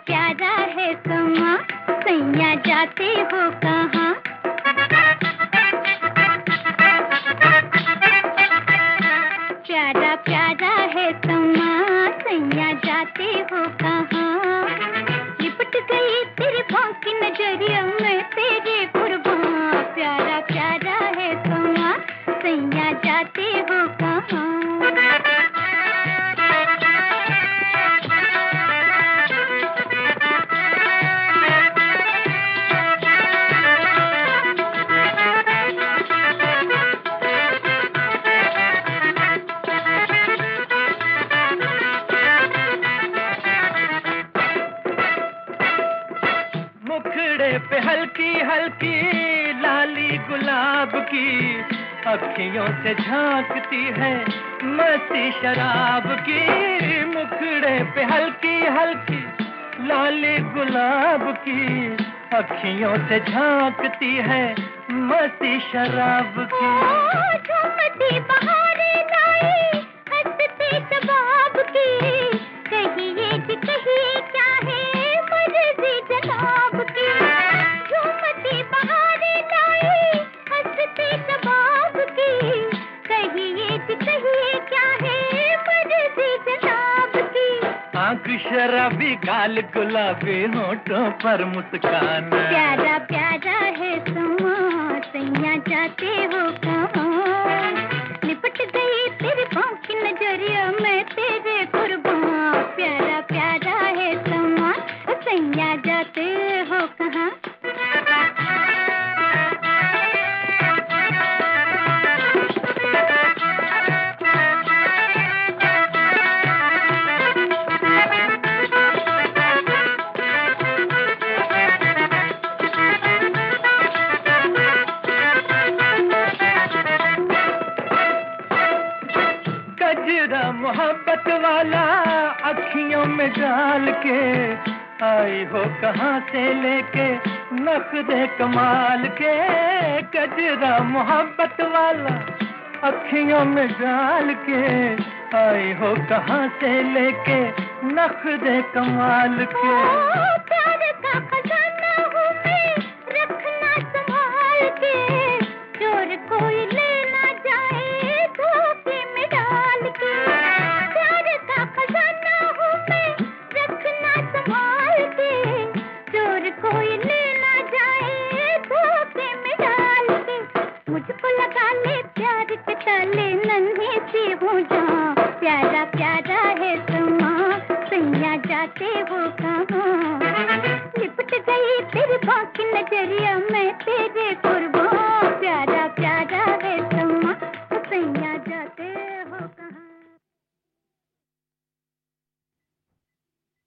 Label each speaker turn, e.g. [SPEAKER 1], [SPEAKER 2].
[SPEAKER 1] प्यारा है समा, सैया जाते हो कहाँ? प्यारा प्यारा है समा, सैया जाते हो कहाँ? लिपट गई तेरी भौं की नजरिया में तेरे कुर्बान। प्यारा प्यारा है समा, सैया जाते हो कहाँ?
[SPEAKER 2] मुखड़े पे हल्की हल्की लाली गुलाब की, अखियों से झांकती है मस्ती शराब की। मुखड़े पे हल्की हल्की लाली गुलाब की, अखियों से झांकती है मस्ती शराब की।
[SPEAKER 1] झूमती बहारें लाई हंसती शबाब की, कहिए कि कहिए क्या है मर्ज़ी जनाब की। झूमती बहारें लाई हंसती शबाब की, कहिए कि कहिए क्या है मर्ज़ी जनाब की।
[SPEAKER 2] आँख शराबी गाल गुलाबी होठों पर मुस्कान।
[SPEAKER 1] प्यारा प्यारा है समा, सैया जाते हो कहाँ? लिपट गई तेरी भौं की नजरिया में तेरे कुर्बान। प्यारा प्यारा है समा, सैया जाते हो कहाँ?
[SPEAKER 2] गजरा मोहब्बत वाला अखियों में डाल के, आई हो कहाँ से लेके नखरे कमाल के। गजरा मोहब्बत वाला अखियों में डाल के, आई हो कहाँ से लेके नखरे कमाल के।
[SPEAKER 1] प्यार का खजाना हूँ मैं, रखना संभाल के, चोर कोई ले ना जाए धोखे में डाल के। प्यार का खजाना हूँ मैं, रखना संभाल के, चोर कोई ले ना जाए धोखे में डाल के। मुझको लगा ले प्यार के ताले, नन्ही सी हूँ जहाँ। प्यारा प्यारा है समा, सैया जाते हो कहाँ? लिपट गई तेरी भौं की नजरिया में तेरे कुर्बान।